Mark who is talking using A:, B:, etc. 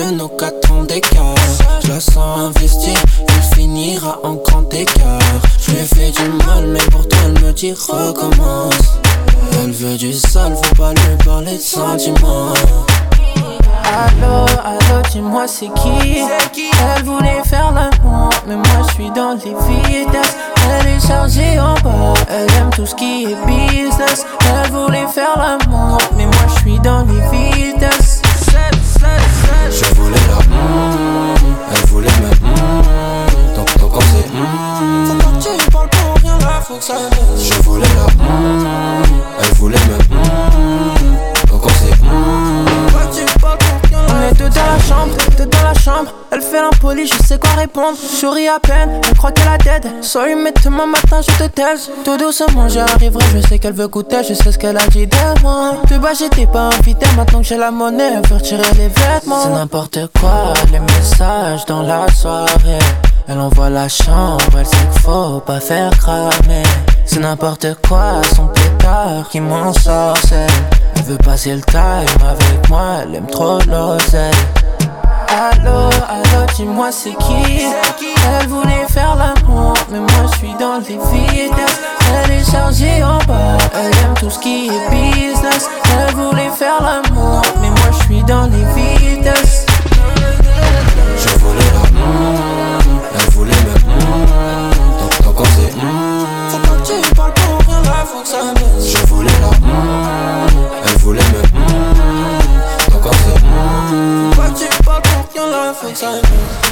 A: de nos 4 ans d'écart. Je la sens investie, elle finira en grand écart. Je lui ai fait du mal mais pourtant elle me dit recommence. Elle veut du sale, faut pas lui parler de sentiments.
B: Allô, allô, dis-moi c'est qui? Elle voulait faire l'amour, mais moi je suis dans les vitesses. Elle est chargée en bas, elle aime tout ce qui est business. Elle voulait faire l'amour, mais moi je suis dans les vitesses.
A: Je voulais la elle voulait me donc on sait faut pas que tu parles pour rien là, faut que ça baisse. Je voulais la elle voulait me donc on sait faut pas que tu parles pour rien là.
B: On est deux dans la chambre, elle fait l'impoli, je sais quoi répondre. Je souris à peine, elle croit qu'elle a dead. Sorry mais demain matin je te taise. Tout doucement j'y arriverai, je sais qu'elle veut goûter. Je sais ce qu'elle a dit de moi. De bas j'étais pas invité, maintenant que j'ai la monnaie, elle veut retirer les vêtements. C'est n'importe quoi, les messages dans la soirée. Elle envoie la chambre, elle sait qu'il faut pas faire cramer. C'est n'importe quoi, son pétard qui m'en sorcelle. Elle veut passer le time avec moi, elle aime trop l'oseille. Allô, allô, dis-moi c'est qui? Elle voulait faire l'amour, mais moi je suis dans les vitesses. Elle est chargée en bas, elle aime tout ce qui est business. Elle voulait faire l'amour, mais moi je suis dans les vitesses.
A: Je voulais la elle voulait me donc on sait faut pas que tu parles pour rien là, faut que ça baisse. Je voulais la elle voulait me donc on sait faut pas que tu parles pour rien là, faut que ça baisse.